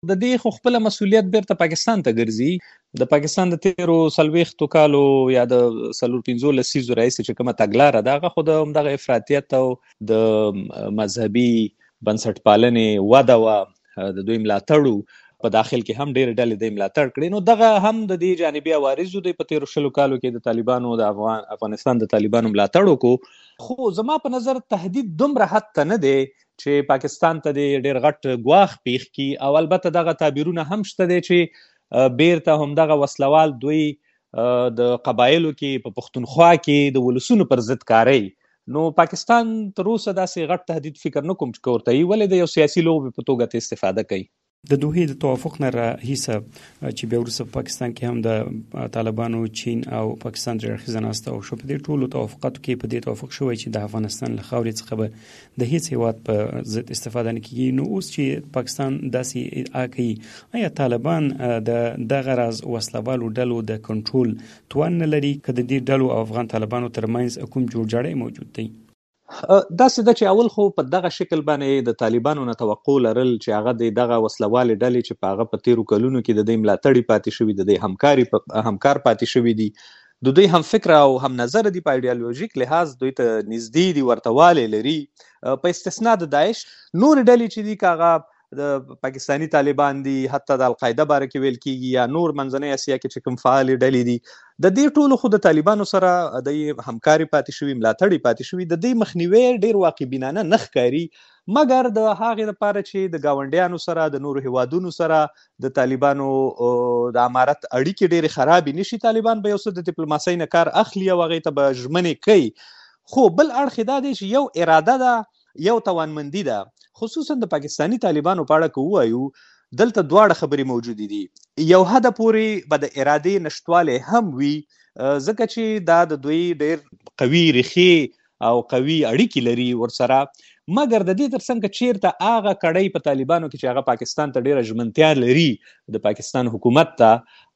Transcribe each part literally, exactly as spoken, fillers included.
د دې خو خپله مسؤلیت بیرته پاکستان ته ګرځي. د پاکستان د تیرو څلوېښتو کالو یا د څلور پنځو لسیزو راهیسې چې کومه تګلاره ده هغه خو د همدغه افراطیت او د مذهبي بنسټپالنې وده وه، د دوی ملاتړ په داخل کې هم ډېرې ډلې دوی ملاتړ کړي. نو دغه هم د دې جانبي عوارضو دوی په تیرو شلو کالو کې د طالبانو د افغان افغانستان د طالبانو ملاتړ وکړو. خو زما په نظر تهدید دومره حد ته نه دی چې پاکستان ته د ډېر غټ ګواښ پیښ کړي، او البته دغه تعبیرونه هم شته دی چې بیرته همدغه وسلوال دوی د قبایلو کې په پښتونخوا کې د ولسونو پر ضد کاروي. نو پاکستان تر اوسه داسې غټ تهدید فکر نه کوم چې ورته وي، ولې د یو سیاسي لوبې په توګه ته استفاده کوي. د دوحې د توافق نه راهیسه چې بیا وروسته په پاکستان کې هم د طالبانو، چین او پاکستان درې اړخیزه ناسته وشوه، په دې ټولو توافقاتو کې په دې توافق شوی چې د افغانستان له خاورې څخه به د هیڅ هیواد په ضد استفاده نه کیږي. نو اوس چې پاکستان داسې ادعا کوي، آیا طالبان د دغه راز وسلوالو ډلو د کنټرول توان نه لري که د دې ډلو او افغان طالبانو ترمنځ کوم جوړجاړی موجود دی؟ داسې ده چې اول خو په دغه شکل باندې د طالبانو نه توقع لرل چې هغه د دغه وسلوالې ډلې چې په هغه په تیرو کلونو کې د دوی ملاتړي پاتې شوي، د دوی همکاري همکار پاتې شوي دي، د دوی هم فکر او هم نظر دي، په ایډیالوژیک لحاظ دوی ته نږدې دي، ورته والی لري، په استثنا د داعش. نور ډلې چې دي که هغه د پاکستانی طالبان دي، حتی د القاعده باره کې ویل کیږي، یا نور منځنۍ اسیا کې چې کوم فعالې ډلې دي، د دې ټولو خو د طالبانو سره د همکاري پاتې شوي، ملاتړي پاتې شوي، د دې مخنیوی ډېر واقع بینانه نه ښکاري، مګر د هغې لپاره چې د ګاونډیانو سره، د نورو هیوادونو سره د طالبانو د امارت اړیکې ډېرې خرابې نشي، طالبان به یو څه د ډیپلوماسۍ نه کار اخلي او هغې ته به ژمنې کوي. خو بل اړخ دا دی چې یو اراده ده، یو توانمندي ده. خصوصا د پاکستانی طالبانو په اړه که ووایو، دلته دواړه خبرې موجودې دي. یو حد پورې به د ارادې نشتوالی هم وي، ځکه چې دا د دوی ډېر قوي ریښې او قوي اړیکې لري ورسره، مګر د دې ترڅنګ که چیرته هغه کړۍ په طالبانو کې چې هغه پاکستان ته ډېره ژمنتیا لري، د پاکستان حکومت ته،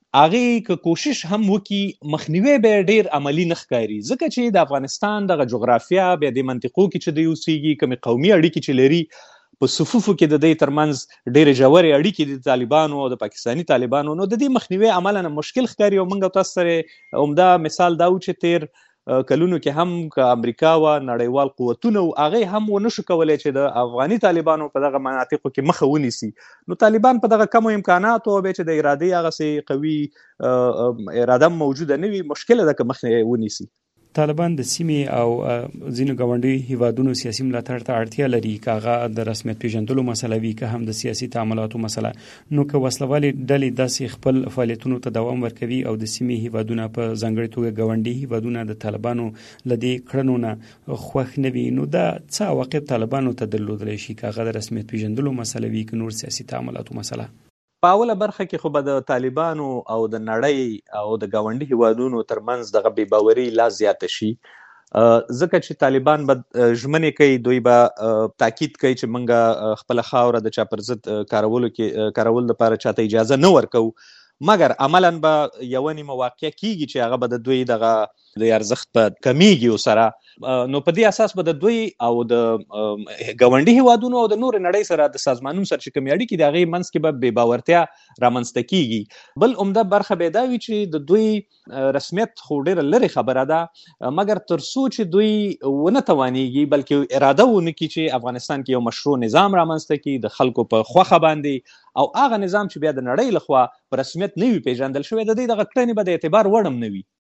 هغې که کوشش هم وکړي، مخنیوی به یې ډېر عملي نه ښکاري، ځکه چې د افغانستان دغه جغرافیه، بیا د منطقو کې چې دوی اوسېږي، کومې قومي اړیکې چې لري، په صفوفو کې د دوی ترمنځ ډېرې ژورې اړیکې دي د طالبانو او د پاکستانی طالبانو. نو د دې مخنیوی عملاً مشکل ښکاري، او موږ تاسو سره عمده مثال دا و چې تیر کلونو کې هم که امریکا وه، نړیوال قوتونه و، هغې هم ونه شو کولی چې د افغاني طالبانو په دغه مناطقو کې مخه ونیسي. نو طالبان په دغه کمو امکاناتو او بیا چې د ارادې هغسې قوي اراده موجوده نه وي، مشکله ده که مخه ونیسي. طالبان د سیمې او ځینو ګاونډي هیوادونو سیاسي ملاتړ ته اړتیا لري، که هغه د رسمیت پیژندلو مسله وي، که هم د سیاسي تعاملاتو مسله. نو که وسلوالې ډلې داسې خپل فعالیتونو ته دوام ورکوي او د سیمې هیوادونه په ځانګړې توګه ګاونډي هیوادونه د طالبانو له دې کړنو نه خوښ نه وي، نو دا څه عواقب طالبانو ته درلودلی شي، که هغه د رسمیت پیژندلو مسله وي، که نور سیاسي تعاملاتو مسله؟ په اوله برخه کې خو به د طالبانو او د نړۍ او د ګاونډي هیوادونو ترمنځ دغه بې باوري لا زیاته شي، ځکه چې طالبان به ژمنې کوي، دوی به تاکید کوي چې موږ خپله خاوره د چا پر ضد کارولو کې کارولو لپاره چاته اجازه نه ورکوو، مګر عملاً به یوه نیمه واقع کیږي چې هغه به د دوی دغه د ارزښت په کمیږي ورسره. نو په دې اساس به د دوی او د ګاونډي هیوادونو او د نور نړۍ سره د سازمانونو سره چې کومې اړیکې دي، هغې منځ کې به بې باورتیا رامنځته کیږي. بل عمده برخه به دا وي چې د دوی رسمیت خو ډېره لرې خبره ده، مګر تر څو چې دوی ونه توانیږي، بلکې اراده ونه کړي چې افغانستان کې یو مشروع نظام رامنځته کړي د خلکو په خوښه باندې، او هغه نظام چې بیا د نړۍ لخوا په رسمیت نه وي پیژندل شوی، د دې دغه کړنې به د اعتبار وړ هم نه وي.